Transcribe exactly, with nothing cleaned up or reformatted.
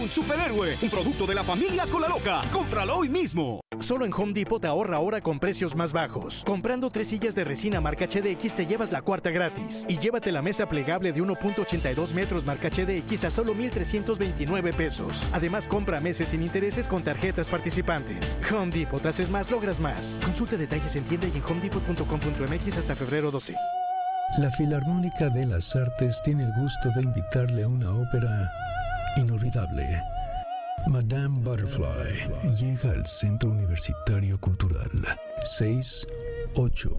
Un superhéroe, un producto de la familia Cola Loca. ¡Cómpralo hoy mismo! Solo en Home Depot te ahorra ahora con precios más bajos. Comprando tres sillas de resina marca H D X te llevas la cuarta gratis. Y llévate la mesa plegable de uno punto ochenta y dos metros marca H D X a solo mil trescientos veintinueve pesos. Además, compra meses sin intereses con tarjetas participantes. Home Depot, haces más, logras más. Consulta detalles en tienda y en home depot punto com punto m x hasta febrero doce. La Filarmónica de las Artes tiene el gusto de invitarle a una ópera inolvidable. Madame Butterfly llega al Centro Universitario Cultural. seis, ocho